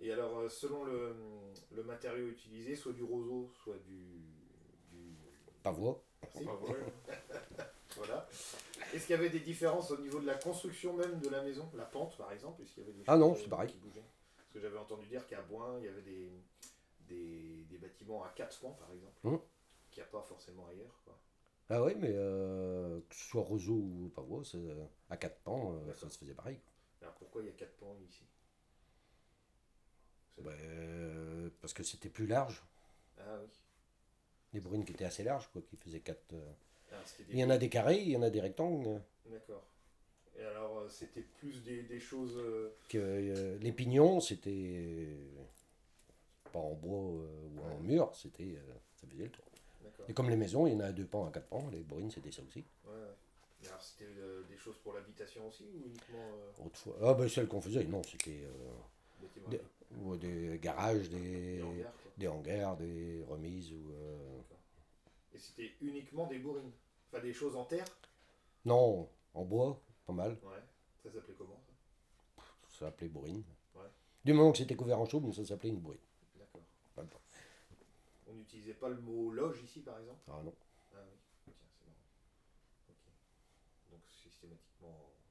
Et alors, selon le matériau utilisé, soit du roseau, soit du... Pavois. Merci. Voilà. Est-ce qu'il y avait des différences au niveau de la construction même de la maison, la pente par exemple? Est-ce qu'il y avait des Ah choses non, c'est pareil. qui bougeaient? Parce que j'avais entendu dire qu'à Boin, il y avait des bâtiments à 4 pans par exemple, Hum. qu'il n'y a pas forcément ailleurs, quoi. Ah ouais, mais que ce soit roseau ou pavois, à quatre pans, ça D'accord. se faisait pareil. Alors pourquoi il y a 4 pans ici? C'est- Ouais, parce que c'était plus large. Ah oui. Les bourrines qui étaient assez larges, quoi, qui faisaient quatre. Alors c'était Il y en a des carrés, il y en a des rectangles. D'accord. Et alors c'était plus des choses. Que, les pignons, c'était pas en bois ou en Ouais, mur, ça faisait le tour. d'accord. Et comme les maisons, il y en a à deux pans, à quatre pans, les bourrines, c'était ça aussi. Ouais, ouais. Et alors c'était des choses pour l'habitation aussi ou uniquement Autrefois. Ah, ben celle qu'on faisait, non, c'était bâtiment des, ou des garages, des hangars quoi? des hangars, des remises. D'accord. Et c'était uniquement des bourrines? Enfin des choses en terre? Non, en bois, pas mal. Ouais. Ça s'appelait comment ça? Ça s'appelait bourrine. Ouais, Du moment que c'était couvert en chaume, ça s'appelait une bourrine. d'accord. Pas le temps. On n'utilisait pas le mot loge ici par exemple? Ah non. Ah oui, tiens, c'est marrant. Ok. Donc systématiquement.